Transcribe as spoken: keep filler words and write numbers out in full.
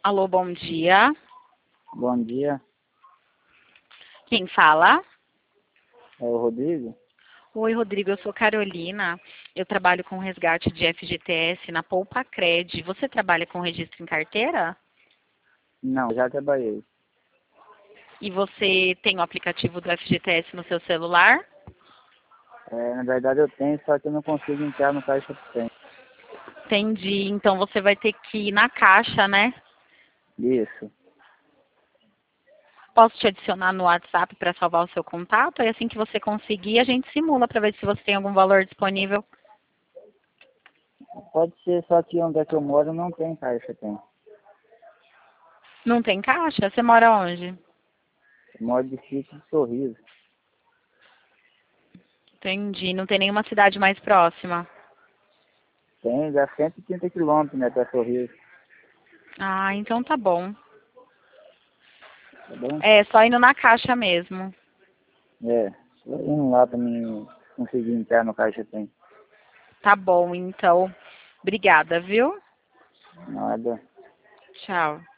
Alô, bom dia. Bom dia, Quem fala? é o Rodrigo? Oi, Rodrigo, eu sou Carolina. Eu trabalho com resgate de F G T S na Poupa Cred. Você trabalha com registro em carteira? Não, já trabalhei. E você tem o aplicativo do F G T S no seu celular? É, na verdade eu tenho, só que eu não consigo entrar no caixa que tem. Entendi. Então você vai ter que ir na caixa, né? Isso, Posso te adicionar no WhatsApp para salvar o seu contato? E assim que você conseguir, a gente simula para ver se você tem algum valor disponível. pode ser, só que onde é que eu moro não tem caixa, tem. Não tem caixa? Você mora onde? Eu moro de sítio de Sorriso. Entendi. Não tem nenhuma cidade mais próxima. Tem, dá cento e trinta quilômetros, né, pra Sorriso, Ah, então tá bom. tá bom? É, só indo na caixa mesmo. É, só indo lá pra mim conseguir entrar no caixa que tem. Tá bom, então. Obrigada, viu? Nada. Tchau.